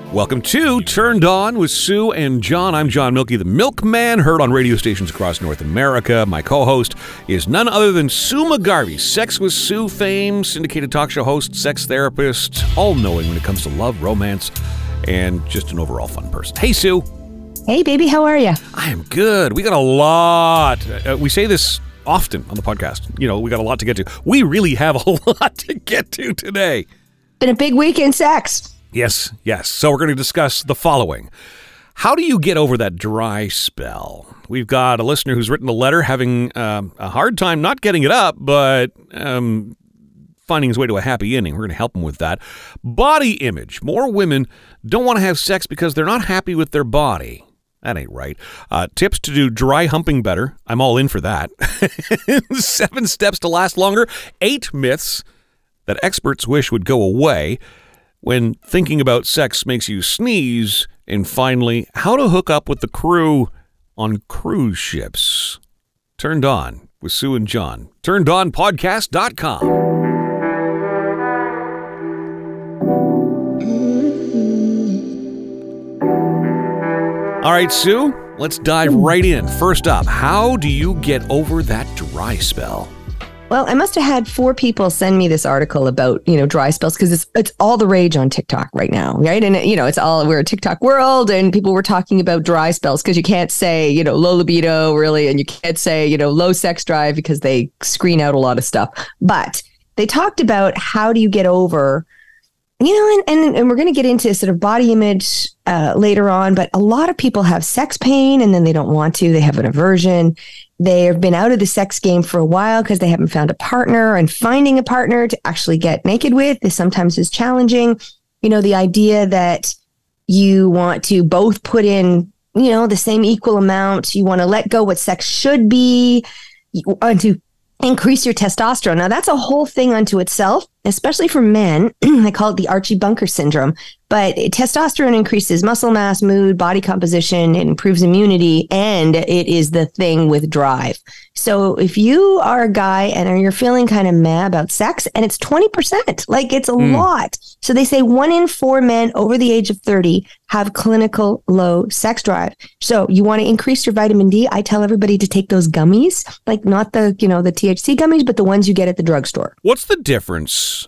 Welcome to Turned On with Sue and John. I'm John Milky, the Milkman, heard on radio stations across North America. My co-host is none other than Sue McGarvey, Sex with Sue fame, syndicated talk show host, sex therapist, all-knowing when it comes to love, romance, and just an overall fun person. Hey, Sue. Hey, baby, how are you? I am good. We got a lot. We say this often on the podcast. You know, we got a lot to get to. We really have a lot to get to today. Been a big week in sex. Yes. So we're going to discuss the following. How do you get over that dry spell? We've got a listener who's written a letter having a hard time not getting it up, but finding his way to a happy ending. We're going to help him with that. Body image. More women don't want to have sex because they're not happy with their body. That ain't right. Tips to do dry humping better. I'm all in for that. 7 steps to last longer. 8 myths that experts wish would go away when thinking about sex makes you sneeze. And finally, how to hook up with the crew on cruise ships. Turned On with Sue and John. TurnedOnPodcast.com. All right, Sue, let's dive right in. First up, how do you get over that dry spell? Well, I must have had 4 people send me this article about, dry spells, because it's all the rage on TikTok right now, right? And, we're a TikTok world, and people were talking about dry spells because you can't say, low libido, really, and you can't say, low sex drive because they screen out a lot of stuff. But they talked about how do you get over, and we're going to get into sort of body image later on, but a lot of people have sex pain and then they don't want to. They have an aversion. They have been out of the sex game for a while because they haven't found a partner, and finding a partner to actually get naked with is sometimes challenging. The idea that you want to both put in, the same equal amount. You want to let go what sex should be. You want to increase your testosterone. Now, that's a whole thing unto itself, especially for men. I call it the Archie Bunker syndrome. But testosterone increases muscle mass, mood, body composition, it improves immunity, and it is the thing with drive. So if you are a guy and you're feeling kind of meh about sex, and it's 20%, like it's a lot. So they say 1 in 4 men over the age of 30 have clinical low sex drive. So you want to increase your vitamin D. I tell everybody to take those gummies, like not the, the THC gummies, but the ones you get at the drugstore. What's the difference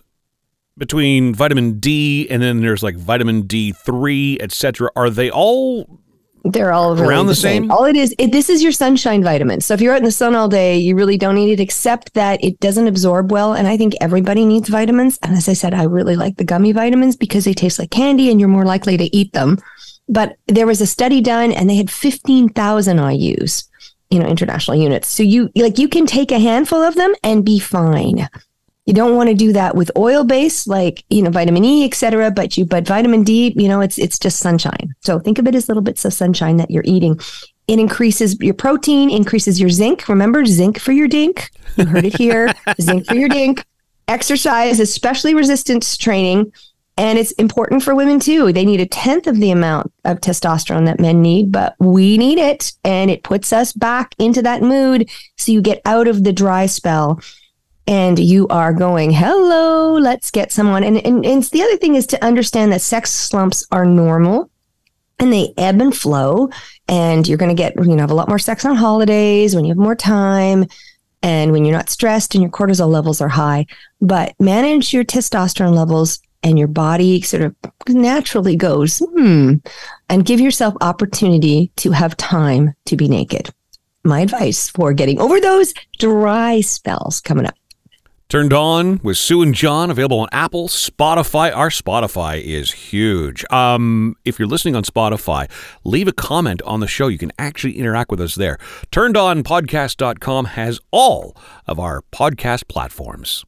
between vitamin D and then there's like vitamin D3, etc.? Are they all? They're all really around the same? All it is, this is your sunshine vitamin. So if you're out in the sun all day, you really don't need it, except that it doesn't absorb well. And I think everybody needs vitamins. And as I said, I really like the gummy vitamins because they taste like candy and you're more likely to eat them. But there was a study done and they had 15,000 IUs, international units. So you can take a handful of them and be fine. You don't want to do that with oil-based, like, vitamin E, et cetera, but vitamin D, it's just sunshine. So think of it as little bits of sunshine that you're eating. It increases your protein, increases your zinc. Remember, zinc for your dink. You heard it here. Zinc for your dink. Exercise, especially resistance training. And it's important for women too. They need 1/10 of the amount of testosterone that men need, but we need it. And it puts us back into that mood. So you get out of the dry spell. And you are going, hello, let's get someone. And the other thing is to understand that sex slumps are normal and they ebb and flow. And you're going to have a lot more sex on holidays when you have more time and when you're not stressed and your cortisol levels are high. But manage your testosterone levels and your body sort of naturally goes, and give yourself opportunity to have time to be naked. My advice for getting over those dry spells coming up. Turned On with Sue and John, available on Apple, Spotify. Our Spotify is huge. If you're listening on Spotify, leave a comment on the show. You can actually interact with us there. TurnedOnPodcast.com has all of our podcast platforms.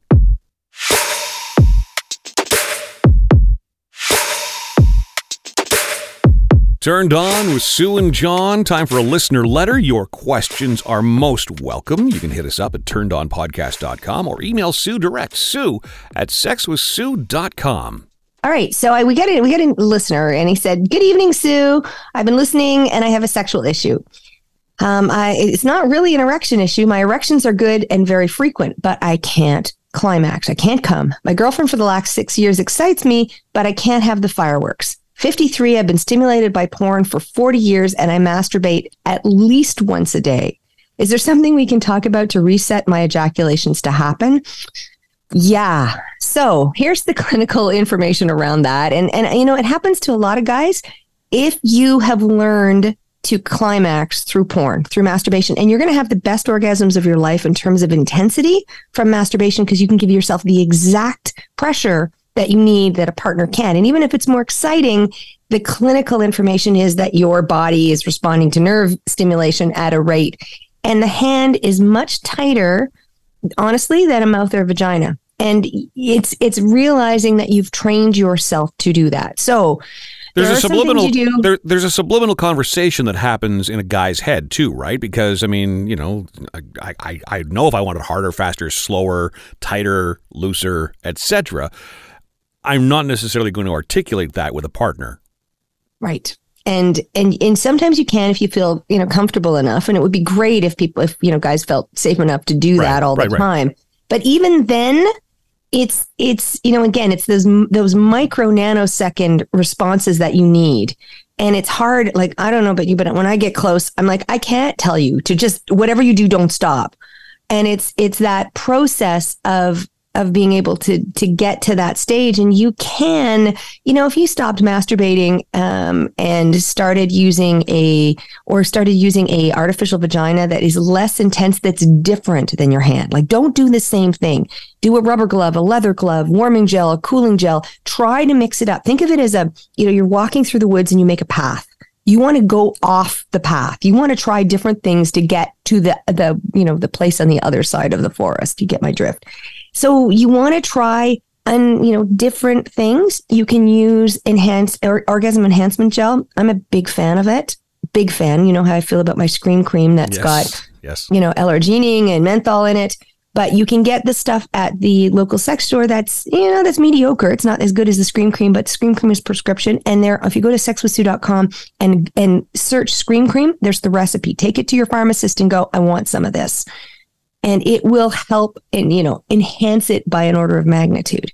Turned On with Sue and John. Time for a listener letter. Your questions are most welcome. You can hit us up at turnedonpodcast.com or email Sue direct, sue@sexwithsue.com. All right. So we got a listener and he said, "Good evening, Sue. I've been listening and I have a sexual issue. It's not really an erection issue. My erections are good and very frequent, but I can't climax. I can't come. My girlfriend for the last 6 years excites me, but I can't have the fireworks. 53. I've been stimulated by porn for 40 years and I masturbate at least once a day. Is there something we can talk about to reset my ejaculations to happen? Yeah. So here's the clinical information around that. And it happens to a lot of guys. If you have learned to climax through porn, through masturbation, and you're going to have the best orgasms of your life in terms of intensity from masturbation, because you can give yourself the exact pressure that you need that a partner can. And even if it's more exciting, the clinical information is that your body is responding to nerve stimulation at a rate. And the hand is much tighter, honestly, than a mouth or a vagina. And it's realizing that you've trained yourself to do that. So there's a subliminal conversation that happens in a guy's head too, right? Because I mean, I know if I want it harder, faster, slower, tighter, looser, etc. I'm not necessarily going to articulate that with a partner. Right. And sometimes you can if you feel, comfortable enough. And it would be great if guys felt safe enough to do that all the time. But even then, it's again, it's those micro nanosecond responses that you need. And it's hard. Like, I don't know about you, but when I get close, I'm like, I can't tell you to just, whatever you do, don't stop. And it's that process of being able to get to that stage. And you can, if you stopped masturbating and started using a artificial vagina that is less intense, that's different than your hand. Like, don't do the same thing. Do a rubber glove, a leather glove, warming gel, a cooling gel. Try to mix it up. Think of it as you're walking through the woods and you make a path. You want to go off the path. You want to try different things to get to the place on the other side of the forest. You get my drift. So you want to try different things. You can use orgasm enhancement gel. I'm a big fan of it. Big fan. You know how I feel about my Scream Cream that's got L-arginine and menthol in it. But you can get the stuff at the local sex store that's mediocre. It's not as good as the Scream Cream, but Scream Cream is prescription. And if you go to sexwithsue.com and search Scream Cream, there's the recipe. Take it to your pharmacist and go, I want some of this. And it will help and, enhance it by an order of magnitude.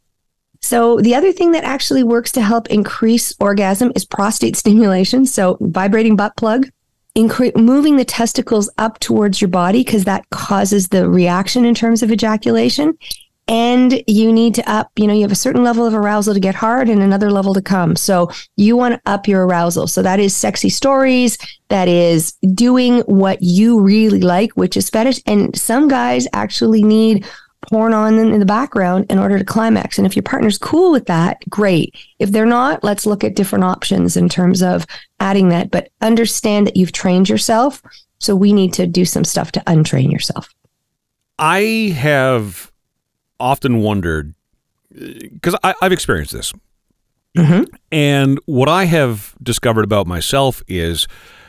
So the other thing that actually works to help increase orgasm is prostate stimulation. So vibrating butt plug, moving the testicles up towards your body, because that causes the reaction in terms of ejaculation. And you need to up, you have a certain level of arousal to get hard and another level to come. So you want to up your arousal. So that is sexy stories. That is doing what you really like, which is fetish. And some guys actually need porn on in the background in order to climax. And if your partner's cool with that, great. If they're not, let's look at different options in terms of adding that. But understand that you've trained yourself. So we need to do some stuff to untrain yourself. I have often wondered, because I've experienced this. Mm-hmm. And what I have discovered about myself is,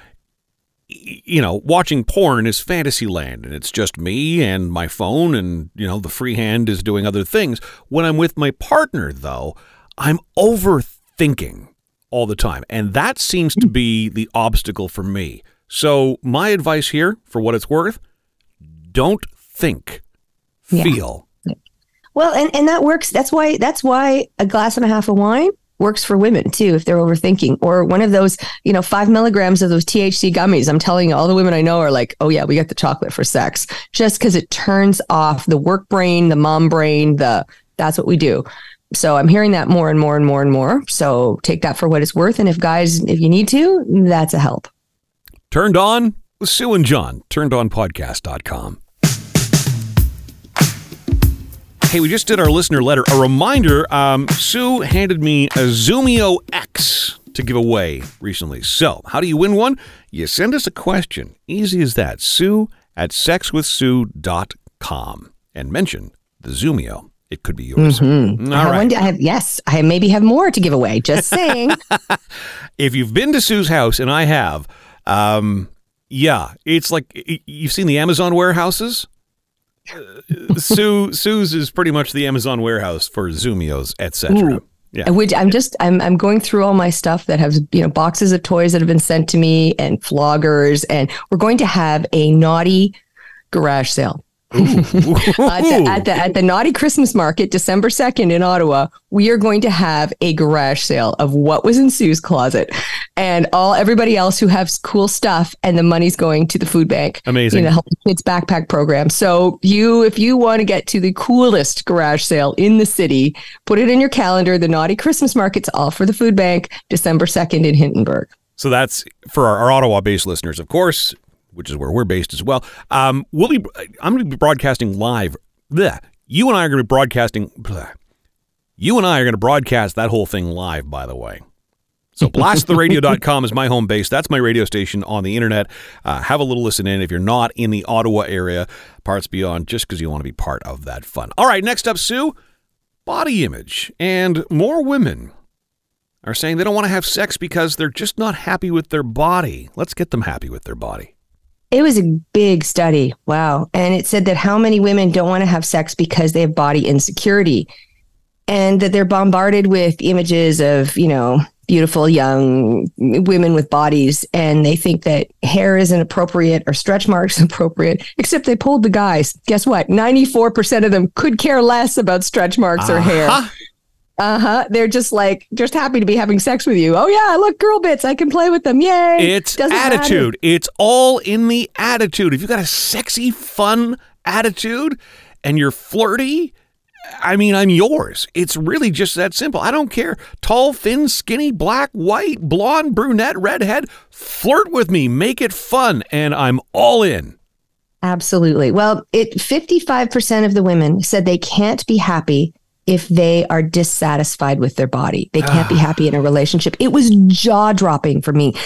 watching porn is fantasy land, and it's just me and my phone, and, the free hand is doing other things. When I'm with my partner, though, I'm overthinking all the time. And that seems to be the obstacle for me. So my advice here, for what it's worth, don't think, feel. Well, and that works. That's why a glass and a half of wine works for women too, if they're overthinking, or one of those, 5 milligrams of those THC gummies. I'm telling you, all the women I know are like, oh yeah, we got the chocolate for sex, just because it turns off the work brain, the mom brain, that's what we do. So I'm hearing that more and more and more and more. So take that for what it's worth. And if you need to, that's a help. Turned On with Sue and John, turnedonpodcast.com. Hey, we just did our listener letter. A reminder, Sue handed me a Zoomio X to give away recently. So, how do you win one? You send us a question. Easy as that. Sue@sexwithsue.com. And mention the Zoomio. It could be yours. Mm-hmm. All right. I maybe have more to give away. Just saying. If you've been to Sue's house, and I have, it's like, you've seen the Amazon warehouses? Sue's is pretty much the Amazon warehouse for Zoomios, etc. Yeah. I'm going through all my stuff that has, boxes of toys that have been sent to me and floggers, and we're going to have a naughty garage sale. At the Naughty Christmas Market, December 2nd in Ottawa, we are going to have a garage sale of what was in Sue's closet and everybody else who has cool stuff, and the money's going to the food bank. Amazing. Help the kids backpack program. So if you want to get to the coolest garage sale in the city, put it in your calendar. The Naughty Christmas Market's all for the food bank, December 2nd in Hintonburg. So that's for our Ottawa-based listeners, of course, which is where we're based as well. I'm going to be broadcasting live. You and I are going to be broadcasting. You and I are going to broadcast that whole thing live, by the way. So blasttheradio.com is my home base. That's my radio station on the internet. Have a little listen in if you're not in the Ottawa area, parts beyond, just because you want to be part of that fun. All right, next up, Sue, body image. And more women are saying they don't want to have sex because they're just not happy with their body. Let's get them happy with their body. It was a big study. Wow. And it said that how many women don't want to have sex because they have body insecurity, and that they're bombarded with images of, beautiful young women with bodies. And they think that hair isn't appropriate or stretch marks appropriate, except they polled the guys. Guess what? 94% of them could care less about stretch marks or hair. They're just happy to be having sex with you. Oh yeah, look, girl bits, I can play with them. Yay. It's attitude. It's all in the attitude. If you've got a sexy, fun attitude and you're flirty, I'm yours. It's really just that simple. I don't care. Tall, thin, skinny, black, white, blonde, brunette, redhead. Flirt with me. Make it fun. And I'm all in. Absolutely. Well, 55% of the women said they can't be happy if they are dissatisfied with their body. They can't be happy in a relationship. It was jaw-dropping for me.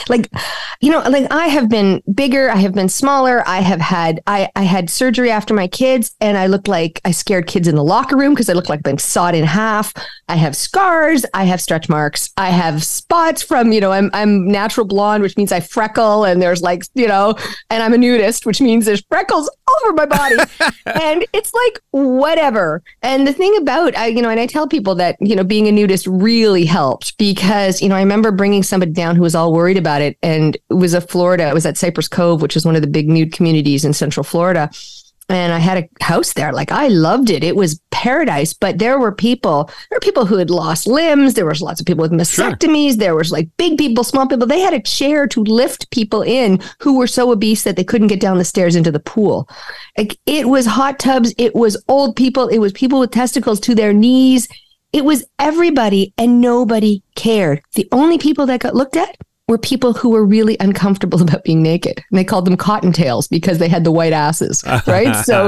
I have been bigger, I have been smaller, I had surgery after my kids, and I looked like I scared kids in the locker room because I looked like I've been sawed in half. I have scars, I have stretch marks, I have spots from, I'm natural blonde, which means I freckle, and there's and I'm a nudist, which means there's freckles all over my body. And it's like, whatever. And the thing about, and I tell people that, being a nudist really helped because, I remember bringing somebody down who was all worried about it. And it was Florida. It was at Cypress Cove, which is one of the big nude communities in Central Florida. And I had a house there. I loved it. It was paradise. But there were people who had lost limbs. There was lots of people with mastectomies. Sure. There was big people, small people. They had a chair to lift people in who were so obese that they couldn't get down the stairs into the pool. It was hot tubs. It was old people. It was people with testicles to their knees. It was everybody, and nobody cared. The only people that got looked at were people who were really uncomfortable about being naked. And they called them cottontails because they had the white asses, right? So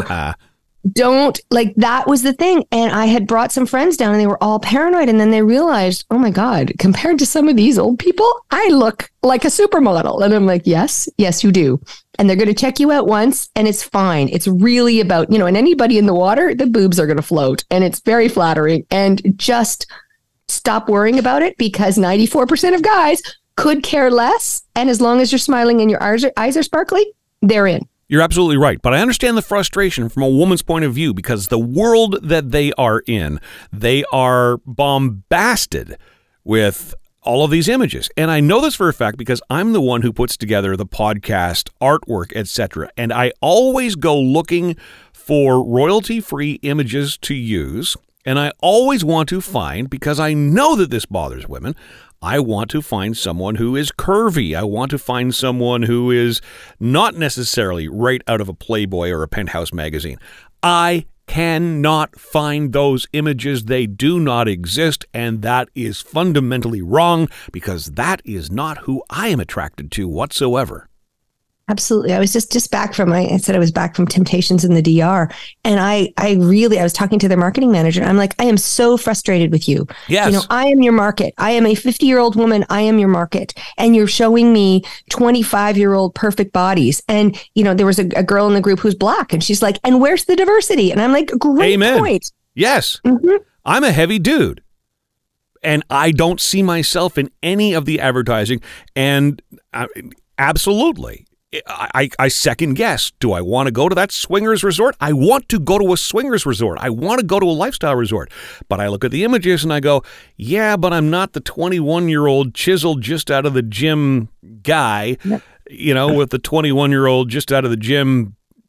that was the thing. And I had brought some friends down and they were all paranoid. And then they realized, oh my God, compared to some of these old people, I look like a supermodel. And I'm like, yes, you do. And they're going to check you out once and it's fine. It's really about, and anybody in the water, the boobs are going to float and it's very flattering. And just stop worrying about it because 94% of guys could care less. And as long as you're smiling and your eyes are sparkly, they're in. You're absolutely right. But I understand the frustration from a woman's point of view because the world that they are in, they are bombasted with all of these images. And I know this for a fact because I'm the one who puts together the podcast, artwork, etc. And I always go looking for royalty-free images to use. And I always want to find, because I know that this bothers women, I want to find someone who is curvy. I want to find someone who is not necessarily right out of a Playboy or a Penthouse magazine. I cannot find those images. They do not exist, and that is fundamentally wrong because that is not who I am attracted to whatsoever. Absolutely. I was just back from, I said I was back from Temptations in the DR. And I was talking to their marketing manager. I'm like, I am so frustrated with you. Yes. I am your market. I am a 50-year-old woman. I am your market. And you're showing me 25-year-old perfect bodies. And, there was a girl in the group who's black and she's like, and where's the diversity? And I'm like, great Amen. Point. Yes. Mm-hmm. I'm a heavy dude. And I don't see myself in any of the advertising. And absolutely. I second guess. Do I want to go to that swingers resort? I want to go to a swingers resort. I want to go to a lifestyle resort. But I look at the images and I go, yeah, but I'm not the 21-year-old chiseled just out of the gym guy, with the 21-year-old just out of the gym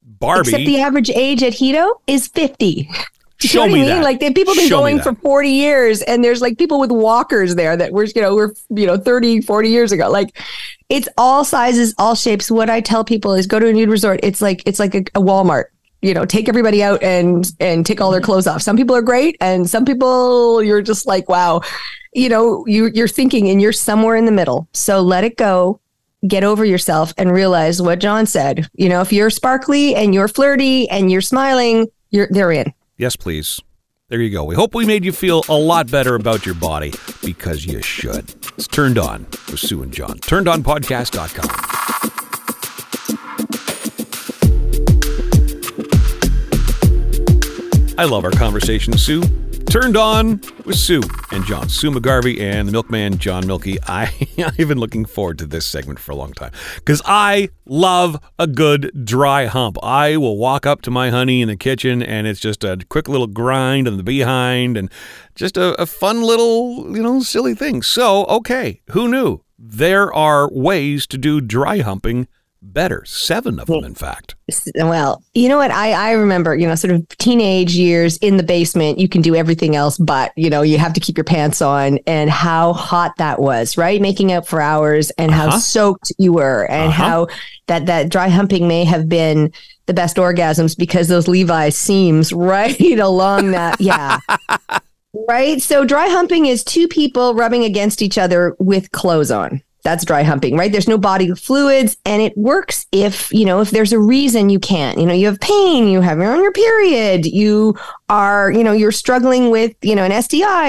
Barbie. Except the average age at Hedo is 50. Show what me I mean? that. Like people have been going for 40 years, and there's like people with walkers there that were 30, 40 years ago. Like it's all sizes, all shapes. What I tell people is go to a nude resort. It's like a Walmart. Take everybody out and take all their clothes off. Some people are great, and some people you're just like, wow, you're thinking, and you're somewhere in the middle. So let it go. Get over yourself and realize what John said. If you're sparkly and you're flirty and you're smiling, they're in. Yes, please. There you go. We hope we made you feel a lot better about your body, because you should. It's Turned On with Sue and John. TurnedOnPodcast.com. I love our conversation, Sue. Turned On with Sue and John. Sue McGarvey and the milkman, John Milky. I've been looking forward to this segment for a long time because I love a good dry hump. I will walk up to my honey in the kitchen and it's just a quick little grind on the behind and just a fun little, silly thing. So, okay, who knew? There are ways to do dry humping better. 7 of them, in fact. Well, you know what? I remember, sort of teenage years in the basement, you can do everything else, but, you have to keep your pants on, and how hot that was, right? Making out for hours, and how soaked you were, and how that dry humping may have been the best orgasms because those Levi's seams right along that. Yeah. Right. So dry humping is 2 people rubbing against each other with clothes on. That's dry humping, right? There's no bodily fluids, and it works if there's a reason you can't. You have pain, you're on your period, you are, you're struggling with, an STI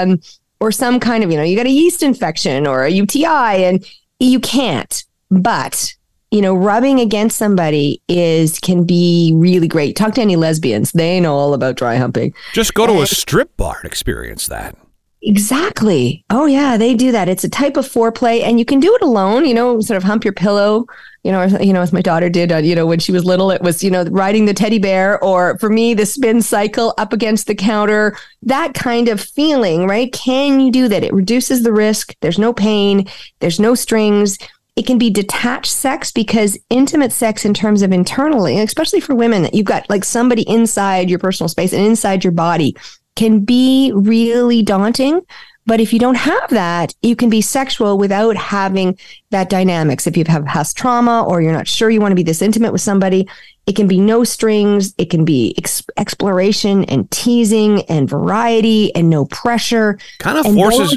or some kind of, you got a yeast infection or a UTI, and you can't. But, rubbing against somebody can be really great. Talk to any lesbians; they know all about dry humping. Just go to a strip bar and experience that. Exactly. Oh yeah, they do that. It's a type of foreplay, and you can do it alone, sort of hump your pillow, as my daughter did, when she was little. It was, riding the teddy bear, or for me, the spin cycle up against the counter, that kind of feeling, right? Can you do that? It reduces the risk. There's no pain. There's no strings. It can be detached sex, because intimate sex in terms of internally, especially for women, that you've got like somebody inside your personal space and inside your body, can be really daunting. But if you don't have that, you can be sexual without having that dynamics. If you have past trauma, or you're not sure you want to be this intimate with somebody, it can be no strings. It can be exploration and teasing and variety and no pressure. Kind of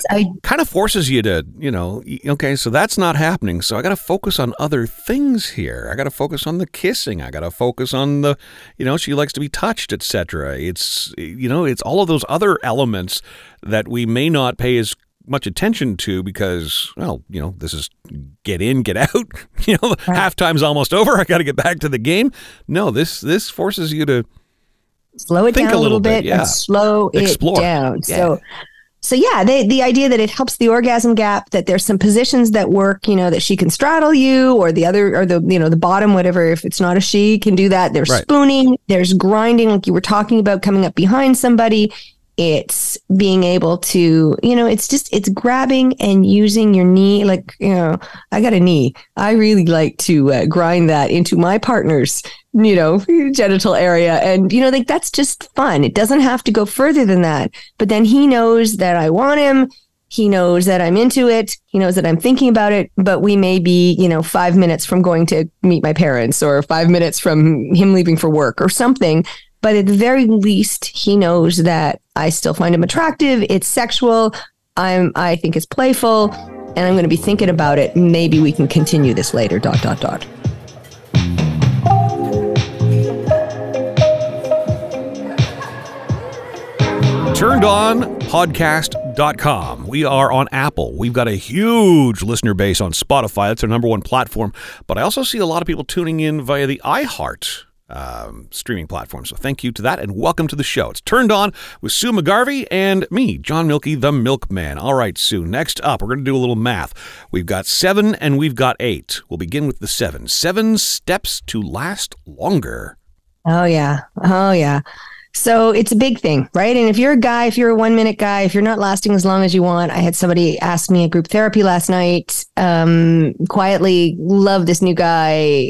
forces you to, okay, so that's not happening. So I got to focus on other things here. I got to focus on the kissing. I got to focus on the, she likes to be touched, etc. It's, it's all of those other elements that we may not pay as much attention to because, this is get in, get out. Halftime's almost over. I got to get back to the game. No, this forces you to slow it think down a little bit, yeah. And slow Explore. it down. Yeah. So yeah, the idea that it helps the orgasm gap, that there's some positions that work, that she can straddle you, or the other, or the bottom, whatever. If it's not a she, can do that. There's spooning, there's grinding, like you were talking about, coming up behind somebody. It's being able to, it's grabbing and using your knee. Like, I got a knee. I really like to grind that into my partner's, genital area. And, that's just fun. It doesn't have to go further than that. But then he knows that I want him. He knows that I'm into it. He knows that I'm thinking about it. But we may be, 5 minutes from going to meet my parents, or 5 minutes from him leaving for work or something. But at the very least, he knows that I still find him attractive. It's sexual. I think it's playful, and I'm going to be thinking about it. Maybe we can continue this later. ... TurnedOnPodcast.com. We are on Apple. We've got a huge listener base on Spotify. That's our number one platform. But I also see a lot of people tuning in via the iHeart streaming platform. So thank you to that, and welcome to the show. It's Turned On with Sue McGarvey and me, John Milky, the Milkman. All right, Sue, next up, we're going to do a little math. We've got 7 and we've got 8. We'll begin with the 7. 7 steps to last longer. Oh, yeah. So it's a big thing, right? And if you're a guy, if you're a 1 minute guy, if you're not lasting as long as you want, I had somebody ask me at group therapy last night, quietly, love this new guy.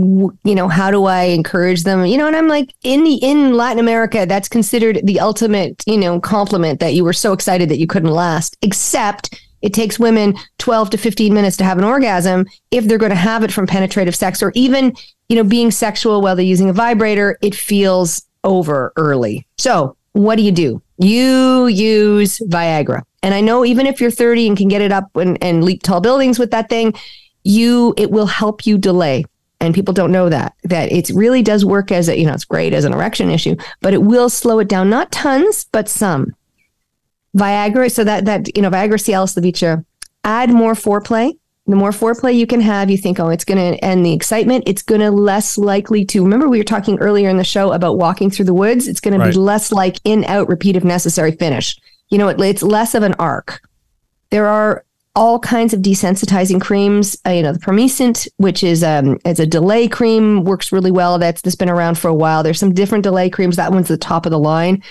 How do I encourage them? And I'm like, in Latin America, that's considered the ultimate, compliment that you were so excited that you couldn't last, except it takes women 12 to 15 minutes to have an orgasm if they're going to have it from penetrative sex, or even, being sexual while they're using a vibrator, it feels over early. So what do? You use Viagra. And I know even if you're 30 and can get it up and leap tall buildings with that thing, it will help you delay. And people don't know that it really does work as it's great as an erection issue, but it will slow it down, not tons, but some. Viagra. So that Viagra, Cialis, Levitra, add more foreplay. The more foreplay you can have, you think, it's going to end the excitement. It's going to less likely to, remember we were talking earlier in the show about walking through the woods. It's going to be less like in, out, repeat if necessary, finish. It's less of an arc. There are all kinds of desensitizing creams. The Promescent, which is it's a delay cream, works really well. That's been around for a while. There's some different delay creams. That one's the top of the line.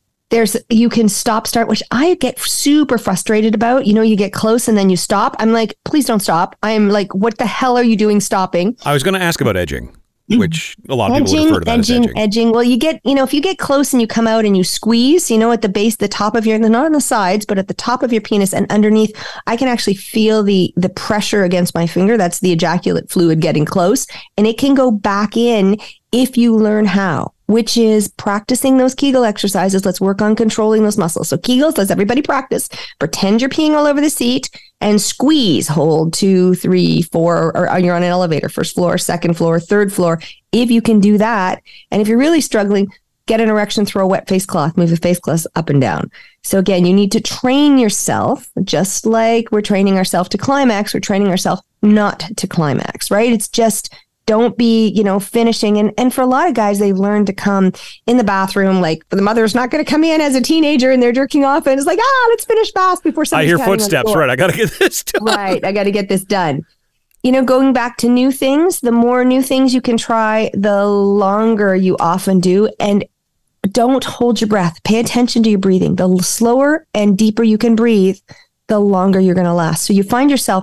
You can start, which I get super frustrated about. You get close and then you stop. I'm like, please don't stop. I'm like, what the hell are you doing stopping? I was going to ask about edging, which a lot of people refer to that as edging. Well, you get, if you get close and you come out and you squeeze, at the base, the top of not on the sides, but at the top of your penis and underneath, I can actually feel the pressure against my finger. That's the ejaculate fluid getting close, and it can go back in if you learn how, which is practicing those Kegel exercises. Let's work on controlling those muscles. So Kegels, let's everybody practice. Pretend you're peeing all over the seat and squeeze, hold 2, 3, 4, or you're on an elevator, first floor, second floor, third floor. If you can do that, and if you're really struggling, get an erection, throw a wet face cloth, move the face cloth up and down. So again, you need to train yourself, just like we're training ourselves to climax, we're training ourselves not to climax, right? It's just, don't be, finishing. And for a lot of guys, they've learned to come in the bathroom, like the mother's not going to come in as a teenager and they're jerking off and it's like, let's finish fast before somebody's I hear footsteps, right? I got to get this done. Right. I got to get this done. Going back to new things, the more new things you can try, the longer you often do. And don't hold your breath. Pay attention to your breathing. The slower and deeper you can breathe, the longer you're going to last. So you find yourself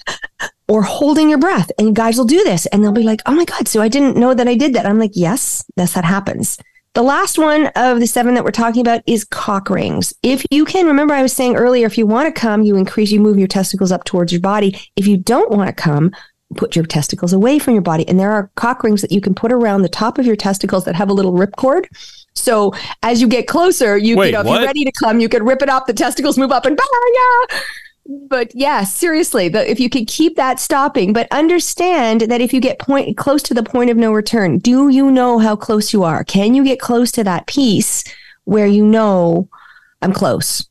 or holding your breath, and guys will do this and they'll be like, oh my God, so I didn't know that I did that. I'm like, yes, that happens. The last one of the 7 that we're talking about is cock rings. If you can, remember I was saying earlier, if you want to come, you move your testicles up towards your body. If you don't want to come, put your testicles away from your body. And there are cock rings that you can put around the top of your testicles that have a little ripcord. So as you get closer, if you're ready to come, you can rip it up. The testicles move up and yeah. But yeah, seriously, if you could keep that stopping, but understand that if you get close to the point of no return, do you know how close you are? Can you get close to that piece where I'm close?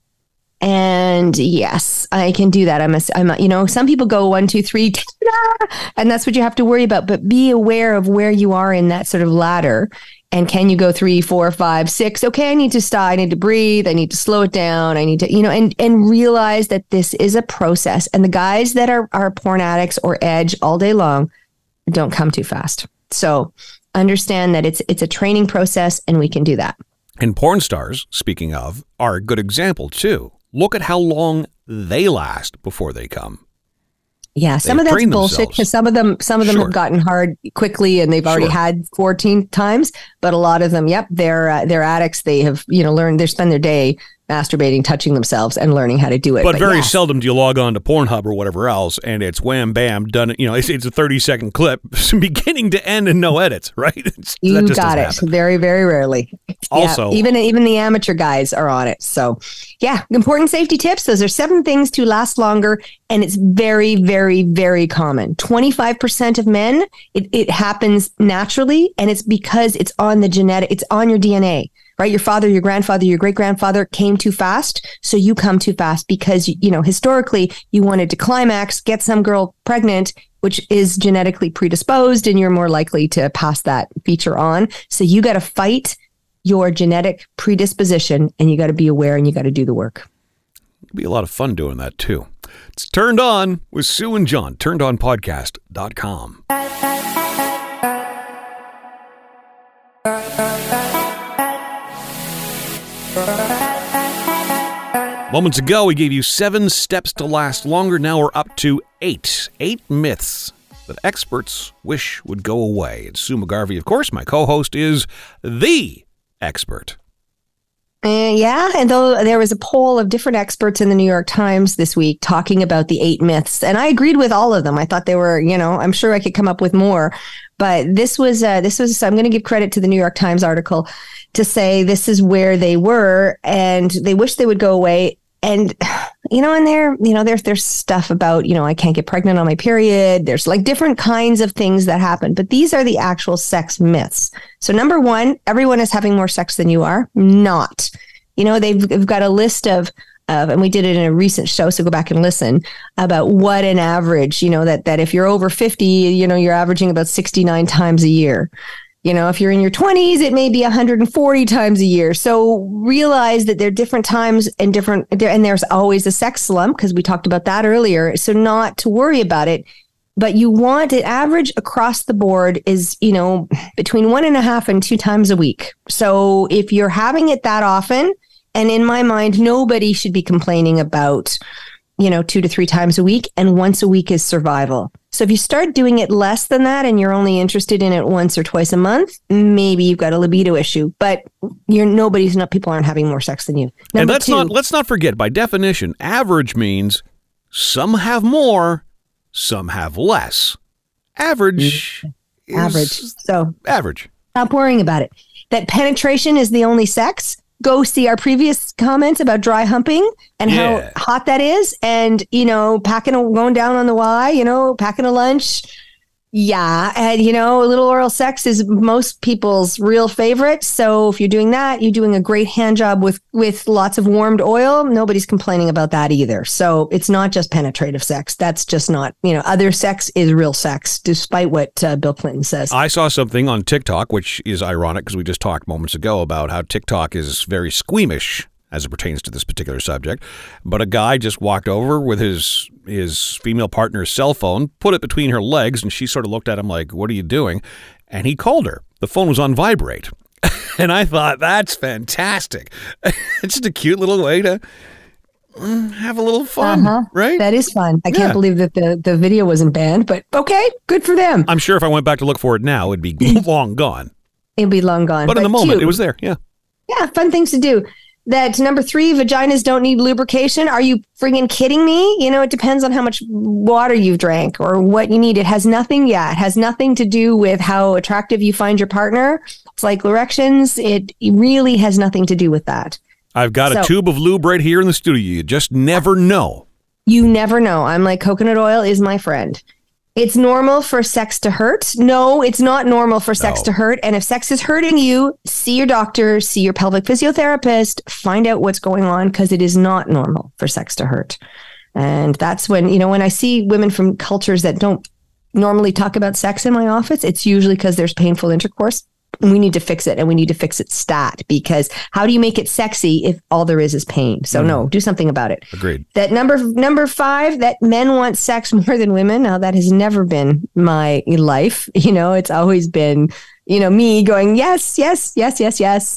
And yes, I can do that. I'm some people go 1, 2, 3, and that's what you have to worry about. But be aware of where you are in that sort of ladder. And can you go 3, 4, 5, 6? Okay, I need to stop. I need to breathe. I need to slow it down. I need to, and realize that this is a process. And the guys that are porn addicts or edge all day long don't come too fast. So understand that it's a training process, and we can do that. And porn stars, speaking of, are a good example too. Look at how long they last before they come. Yeah, some of that's bullshit because some of them have gotten hard quickly and they've already had 14 times. But a lot of them, they're addicts. They have learned. They spend their day masturbating, touching themselves, and learning how to do it. But very seldom do you log on to Pornhub or whatever else, and it's wham bam done. It's a 30-second clip, beginning to end, and no edits. Right? You got it. Happen. Very, very rarely. Also, even the amateur guys are on it. So, important safety tips. Those are 7 things to last longer, and it's very, very, very common. 25% of men, it happens naturally, and it's because it's on the genetic. It's on your DNA. Right? Your father, your grandfather, your great-grandfather came too fast. So you come too fast because, historically you wanted to climax, get some girl pregnant, which is genetically predisposed, and you're more likely to pass that feature on. So you got to fight your genetic predisposition, and you got to be aware, and you got to do the work. It'll be a lot of fun doing that too. It's Turned On with Sue and John, turnedonpodcast.com. Moments ago, we gave you 7 steps to last longer. Now we're up to 8. 8 myths that experts wish would go away. It's Sue McGarvey, of course. My co-host is the expert. Yeah, and though there was a poll of different experts in the New York Times this week talking about the 8 myths, and I agreed with all of them. I thought they were, I'm sure I could come up with more, but this was. I'm going to give credit to the New York Times article to say this is where they were, and they wish they would go away. And there's stuff about I can't get pregnant on my period. There's like different kinds of things that happen, but these are the actual sex myths. So number 1, everyone is having more sex than you are. Not, they've got a list of, and we did it in a recent show, so go back and listen about what an average. That if you're over 50, you're averaging about 69 times a year. If you're in your 20s, it may be 140 times a year. So realize that there are different times and there's always a sex slump, because we talked about that earlier. So not to worry about it, but you want an average across the board is, between 1.5 and 2 times a week. So if you're having it that often, and in my mind, nobody should be complaining about, 2 to 3 times a week, and once a week is survival. So if you start doing it less than that and you're only interested in it once or twice a month, maybe you've got a libido issue, but people aren't having more sex than you. And let's not forget, by definition, average means some have more, some have less. Average. So average. Stop worrying about it. That penetration is the only sex. Go see our previous comments about dry humping and how hot that is. And, going down on the Y, packing a lunch. Yeah. And, little oral sex is most people's real favorite. So if you're doing that, you're doing a great hand job with lots of warmed oil. Nobody's complaining about that either. So it's not just penetrative sex. That's just not, other sex is real sex, despite what Bill Clinton says. I saw something on TikTok, which is ironic because we just talked moments ago about how TikTok is very squeamish as it pertains to this particular subject. But a guy just walked over with his female partner's cell phone, put it between her legs, and she sort of looked at him like, "What are you doing?" And he called her. The phone was on vibrate. And I thought, that's fantastic. It's just a cute little way to have a little fun, right? That is fun. I can't believe that the video wasn't banned, but okay, good for them. I'm sure if I went back to look for it now, it'd be long gone. It'd be long gone. But in the moment, it was there, yeah. Yeah, fun things to do. That number 3, vaginas don't need lubrication. Are you friggin' kidding me? It depends on how much water you've drank or what you need. It has nothing to do with how attractive you find your partner. It's like erections. It really has nothing to do with that. I've got a tube of lube right here in the studio. You just never know. You never know. I'm like, coconut oil is my friend. It's normal for sex to hurt. No, it's not normal for sex to hurt. And if sex is hurting you, see your doctor, see your pelvic physiotherapist, find out what's going on, because it is not normal for sex to hurt. And that's when, when I see women from cultures that don't normally talk about sex in my office, it's usually because there's painful intercourse. And we need to fix it, and we need to fix it stat, because how do you make it sexy if all there is pain? So no, do something about it. Agreed. That number 5, that men want sex more than women. Now that has never been my life. It's always been, me going, yes, yes, yes, yes, yes.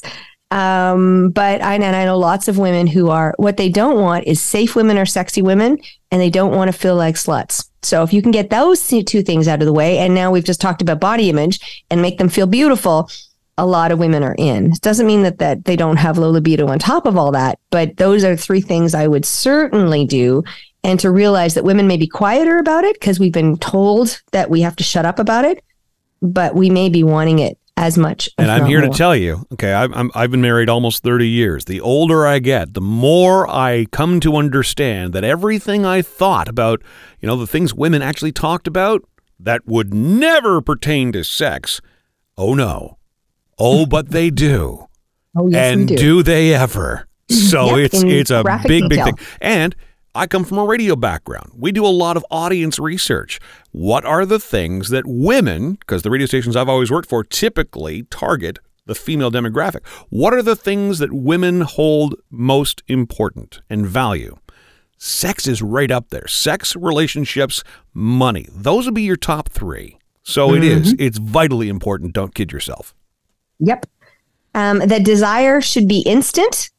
But I know lots of women who what they don't want is safe women or sexy women, and they don't want to feel like sluts. So if you can get those 2 things out of the way, and now we've just talked about body image, and make them feel beautiful, a lot of women are in. It doesn't mean that they don't have low libido on top of all that, but those are 3 things I would certainly do. And to realize that women may be quieter about it because we've been told that we have to shut up about it, but we may be wanting it as much. And I'm here to tell you, okay, I've been married almost 30 years. The older I get, the more I come to understand that everything I thought about, the things women actually talked about that would never pertain to sex. Oh, no. Oh, but they do. Oh, yes, and we do they ever? So it's a big detail. thing. And I come from a radio background. We do a lot of audience research. What are the things that women, because the radio stations I've always worked for typically target the female demographic, what are the things that women hold most important and value? Sex is right up there. Sex, relationships, money. Those would be your top 3. So it is. It's vitally important. Don't kid yourself. Yep. That desire should be instant.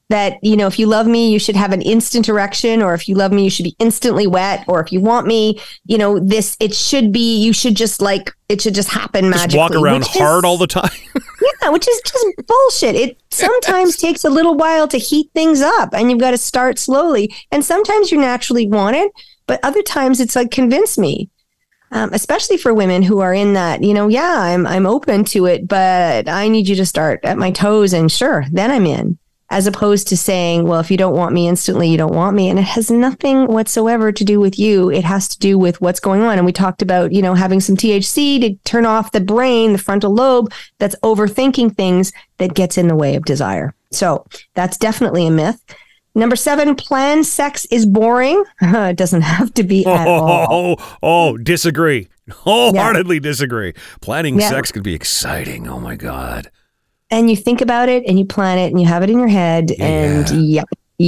that, if you love me, you should have an instant erection, or if you love me, you should be instantly wet, or if you want me, it should just happen magically. Just walk around hard all the time. Yeah, which is just bullshit. It sometimes takes a little while to heat things up, and you've got to start slowly. And sometimes you naturally want it, but other times it's like, convince me. Especially for women who are in that, I'm open to it, but I need you to start at my toes, and sure, then I'm in. As opposed to saying, well, if you don't want me instantly, you don't want me. And it has nothing whatsoever to do with you. It has to do with what's going on. And we talked about, having some THC to turn off the brain, the frontal lobe, that's overthinking things that gets in the way of desire. So that's definitely a myth. Number 7, planned sex is boring. It doesn't have to be at all. Disagree. Wholeheartedly disagree. Planning sex could be exciting. Oh my God. And you think about it and you plan it and you have it in your head and yep.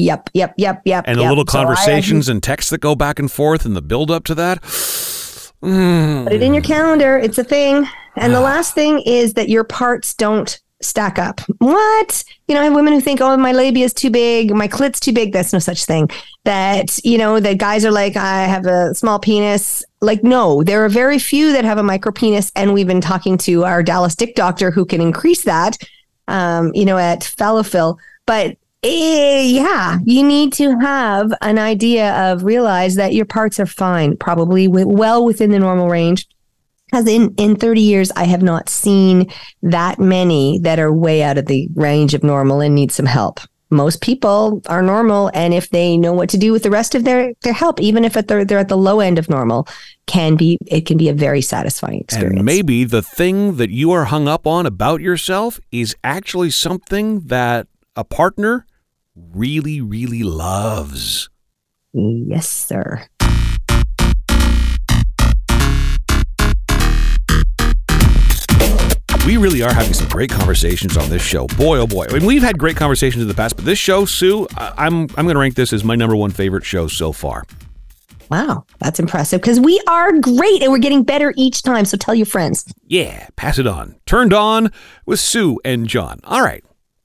And the little conversations and texts that go back and forth and the build up to that. Put it in your calendar. It's a thing. And the last thing is that your parts don't stack up. What? I have women who think, oh, my labia is too big, my clit's too big. That's no such thing. That, that guys are like, I have a small penis. Like, no, there are very few that have a micro penis. And we've been talking to our Dallas dick doctor who can increase that, at Fallowfill. But you need to have an idea of realize that your parts are fine, probably well within the normal range. Because in 30 years, I have not seen that many that are way out of the range of normal and need some help. Most people are normal, and if they know what to do with the rest of their help, even if they're at the low end of normal, it can be a very satisfying experience. And maybe the thing that you are hung up on about yourself is actually something that a partner really, really loves. Yes, sir. We really are having some great conversations on this show. Boy, oh boy. I mean, we've had great conversations in the past, but this show, Sue, I'm going to rank this as my number 1 favorite show so far. Wow, that's impressive because we are great and we're getting better each time. So tell your friends. Yeah, pass it on. Turned On with Sue and John. All right.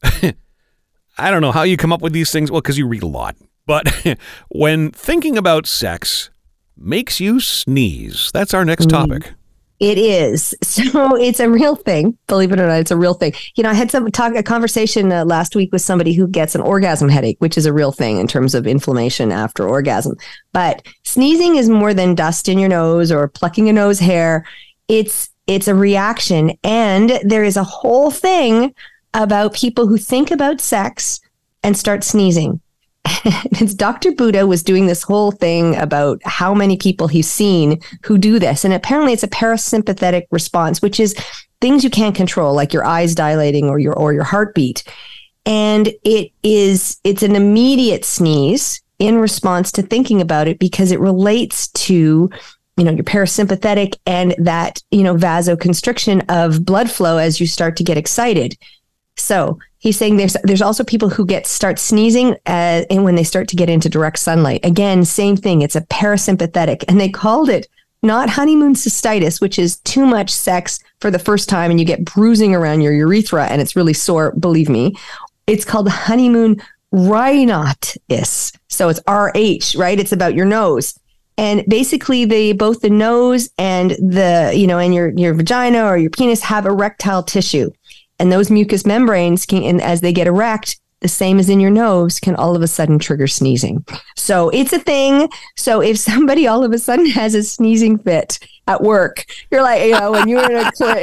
I don't know how you come up with these things. Well, because you read a lot. But when thinking about sex makes you sneeze, that's our next topic. It is. So it's a real thing. Believe it or not, it's a real thing. I had a conversation last week with somebody who gets an orgasm headache, which is a real thing in terms of inflammation after orgasm. But sneezing is more than dust in your nose or plucking a nose hair. It's a reaction. And there is a whole thing about people who think about sex and start sneezing. It's Dr. Buddha was doing this whole thing about how many people he's seen who do this. And apparently it's a parasympathetic response, which is things you can't control, like your eyes dilating or your heartbeat. And it's an immediate sneeze in response to thinking about it because it relates to, your parasympathetic and that, vasoconstriction of blood flow as you start to get excited. So he's saying there's also people who start sneezing and when they start to get into direct sunlight. Again, same thing. It's a parasympathetic. And they called it not honeymoon cystitis, which is too much sex for the first time and you get bruising around your urethra and it's really sore, believe me. It's called honeymoon rhinitis. So it's RH, right? It's about your nose. And basically both the nose and and your vagina or your penis have erectile tissue. And those mucous membranes and as they get erect, the same as in your nose, can all of a sudden trigger sneezing. So it's a thing. So if somebody all of a sudden has a sneezing fit at work, you're like, when you're in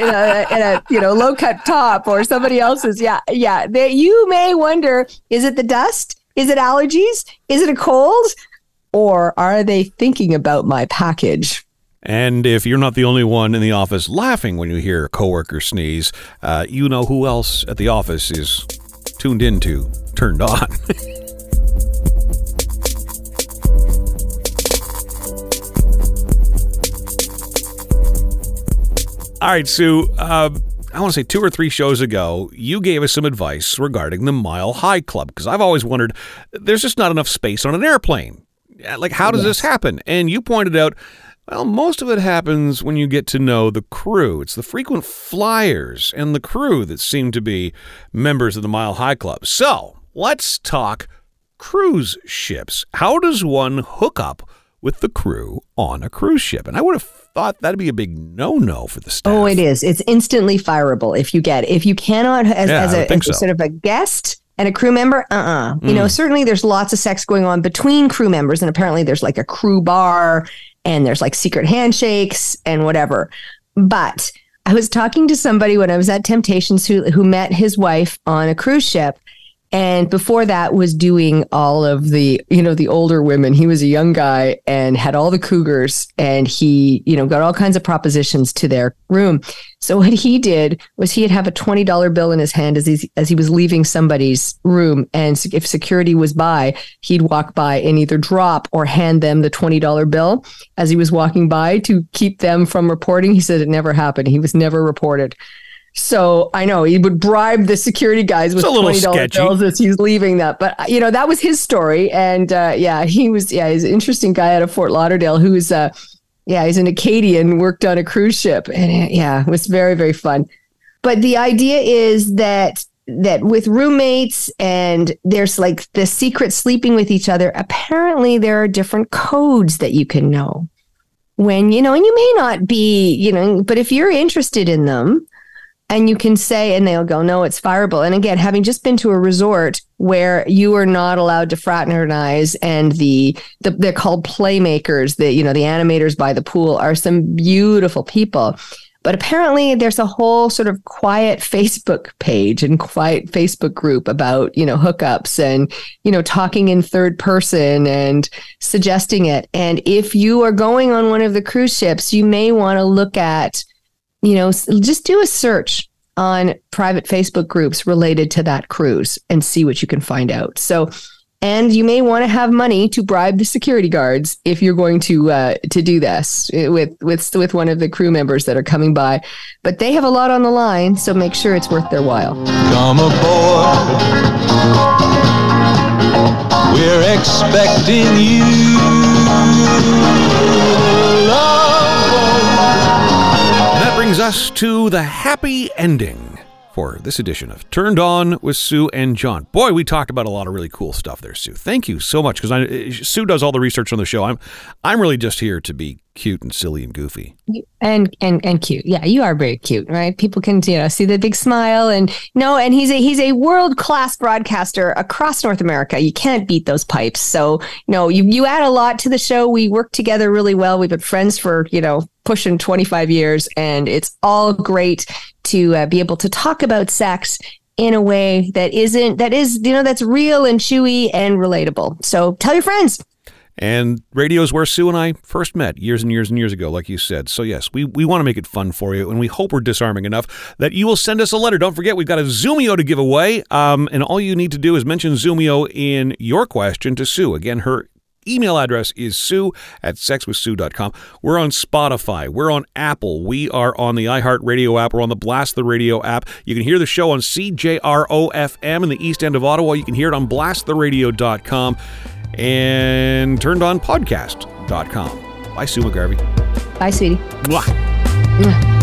a low cut top or somebody else's, you may wonder, is it the dust? Is it allergies? Is it a cold? Or are they thinking about my package? And if you're not the only one in the office laughing when you hear a coworker sneeze, you know who else at the office is tuned into Turned On. All right, Sue, I want to say 2 or 3 shows ago, you gave us some advice regarding the Mile High Club, because I've always wondered, there's just not enough space on an airplane. Like, how does this happen? And you pointed out, well, most of it happens when you get to know the crew. It's the frequent flyers and the crew that seem to be members of the Mile High Club. So let's talk cruise ships. How does one hook up with the crew on a cruise ship? And I would have thought that'd be a big no-no for the staff. Oh, it is. It's instantly fireable if you cannot, as a sort of a guest and a crew member, You know, certainly there's lots of sex going on between crew members, and apparently there's like a crew bar and there's like secret handshakes and whatever. But I was talking to somebody when I was at Temptations who met his wife on a cruise ship. And before that was doing all of the, you know, the older women. He was a young guy and had all the cougars, and he, you know, got all kinds of propositions to their room. So what he did was he'd have a $20 bill in his hand as he was leaving somebody's room. And if security was by, he'd walk by and either drop or hand them the $20 bill as he was walking by to keep them from reporting. He said it never happened. He was never reported. So I know he would bribe the security guys with $20 bills as he's leaving that. But, you know, that was his story. And he's an interesting guy out of Fort Lauderdale who's, he's an Acadian, worked on a cruise ship. And it was very, very fun. But the idea is that with roommates and there's like the secret sleeping with each other, apparently there are different codes that you can know when, you know, and you may not be, you know, but if you're interested in them, and you can say, and they'll go, no, it's fireable. And again, having just been to a resort where you are not allowed to fraternize, and they're called playmakers, the animators by the pool are some beautiful people. But apparently there's a whole sort of quiet Facebook page and quiet Facebook group about, you know, hookups and, you know, talking in third person and suggesting it. And if you are going on one of the cruise ships, you may want to look at, you know, just do a search on private Facebook groups related to that cruise and see what you can find out. So, and you may want to have money to bribe the security guards if you're going to do this with one of the crew members that are coming by. But they have a lot on the line, so make sure it's worth their while. Come aboard. We're expecting you. Brings us to the happy ending for this edition of Turned On with Sue and John. Boy, we talked about a lot of really cool stuff there, Sue. Thank you so much, because Sue does all the research on the show. I'm really just here to be cute and silly and goofy. And cute. Yeah, you are very cute, right? People can, you know, see the big smile and he's a world-class broadcaster across North America. You can't beat those pipes. So, you know, you add a lot to the show. We work together really well. We've been friends for, you know, pushing 25 years, and it's all great to be able to talk about sex in a way that is, you know, that's real and chewy and relatable. So tell your friends. And radio is where Sue and I first met years and years and years ago, like you said. So yes, we want to make it fun for you, and we hope we're disarming enough that you will send us a letter. Don't forget, we've got a Zoomio to give away, and all you need to do is mention Zoomio in your question to Sue. Again, her email address is sue@sexwithsue.com. We're on Spotify. We're on Apple. We are on the iHeartRadio app. We're on the Blast the Radio app. You can hear the show on CJRO-FM in the east end of Ottawa. You can hear it on blasttheradio.com and turnedonpodcast.com. Bye, Sue McGarvey. Bye, sweetie. Mwah. Mwah.